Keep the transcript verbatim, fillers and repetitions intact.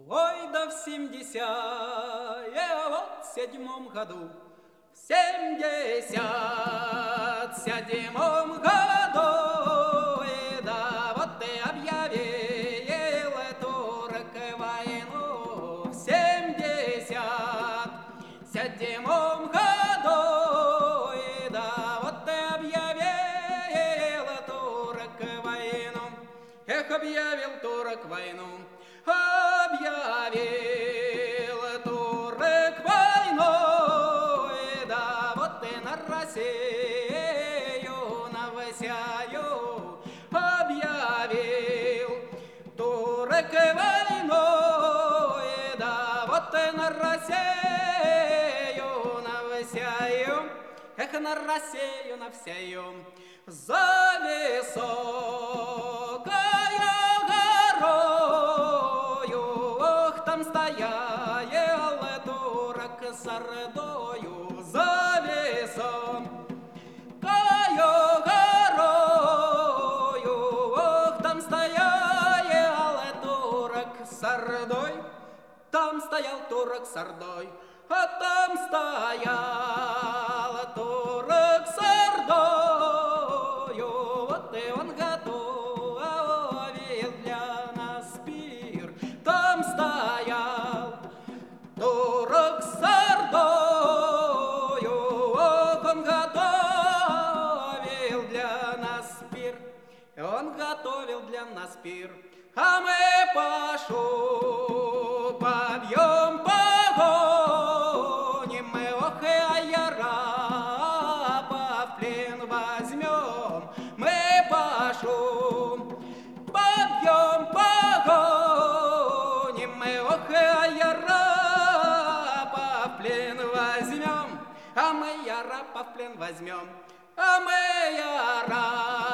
Ой, да в семьдесят вот седьмом году, в семьдесят седьмом году, и да вот ты объявил турок войну. В семьдесят седьмом году, и да вот ты объявил турок войну. Эх, объявил турок войну. Объявил турок войну, и да вот и на Россию, на Васяю объявил турок войну, и да вот и на Россию, на Васяю, эх, на Россию, на всею, за высокой стоял турок с ордою, за высокою горою. Ох, там стоял турок с ордой, там стоял турок с ордой, а там стоял турок с ордою. Вот и он готовил для нас пир, там стоял турок с ордою. Ох, он готовил для нас пир, он готовил для нас пир, а мы Пашу побьем, погоним, мы ох и арабов в плен возьмем, мы Пашу побьем, погоним, мы ох и арабов в плен возьмем, а мы арабов в плен возьмем, а мы арабов